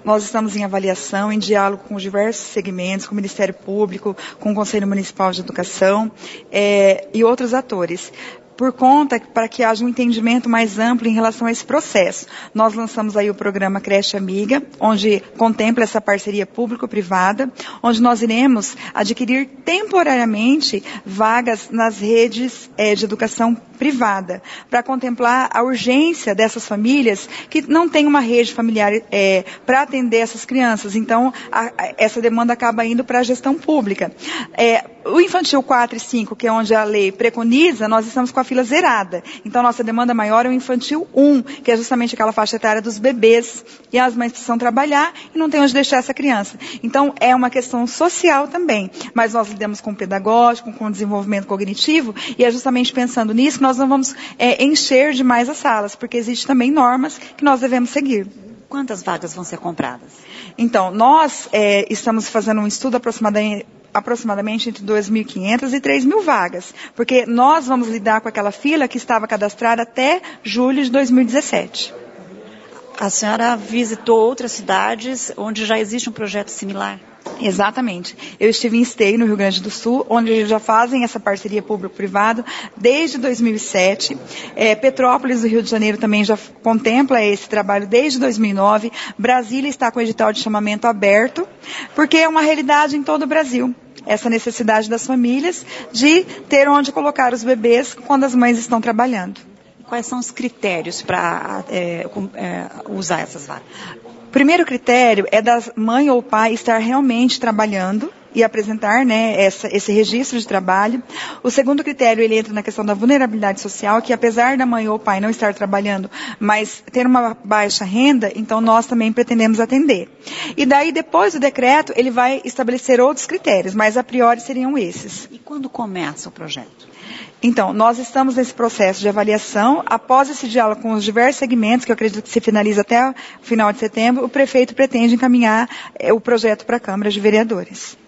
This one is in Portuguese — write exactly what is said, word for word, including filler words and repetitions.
Nós estamos em avaliação, em diálogo com os diversos segmentos, com o Ministério Público, com o Conselho Municipal de Educação é, e outros atores, por conta, para que haja um entendimento mais amplo em relação a esse processo. Nós lançamos aí o programa Creche Amiga, onde contempla essa parceria público-privada, onde nós iremos adquirir temporariamente vagas nas redes é, de educação privada, para contemplar a urgência dessas famílias que não têm uma rede familiar é, para atender essas crianças. Então, a, a, essa demanda acaba indo para a gestão pública. É, o infantil quatro e cinco, que é onde a lei preconiza, nós estamos com a fila zerada. Então, a nossa demanda maior é o infantil um, que é justamente aquela faixa etária dos bebês, e as mães precisam trabalhar e não tem onde deixar essa criança. Então, é uma questão social também, mas nós lidamos com o pedagógico, com o desenvolvimento cognitivo, e é justamente pensando nisso que nós não vamos é, encher demais as salas, porque existem também normas que nós devemos seguir. Quantas vagas vão ser compradas? Então, nós é, estamos fazendo um estudo aproximadamente aproximadamente entre dois mil e quinhentas e três mil vagas, porque nós vamos lidar com aquela fila que estava cadastrada até julho de dois mil e dezessete. A senhora visitou outras cidades onde já existe um projeto similar? Exatamente. Eu estive em Esteio, no Rio Grande do Sul, onde eles já fazem essa parceria público-privado desde dois mil e sete. É, Petrópolis, do Rio de Janeiro, também já contempla esse trabalho desde dois mil e nove. Brasília está com o edital de chamamento aberto, porque é uma realidade em todo o Brasil. Essa necessidade das famílias de ter onde colocar os bebês quando as mães estão trabalhando. Quais são os critérios para é, é, usar essas vagas? O primeiro critério é da mãe ou pai estar realmente trabalhando e apresentar, né, essa, esse registro de trabalho. O segundo critério, ele entra na questão da vulnerabilidade social, que apesar da mãe ou pai não estar trabalhando, mas ter uma baixa renda, então nós também pretendemos atender. E daí, depois do decreto, ele vai estabelecer outros critérios, mas a priori seriam esses. E quando começa o projeto? Então, nós estamos nesse processo de avaliação. Após esse diálogo com os diversos segmentos, que eu acredito que se finaliza até o final de setembro, o prefeito pretende encaminhar é, o projeto para a Câmara de Vereadores.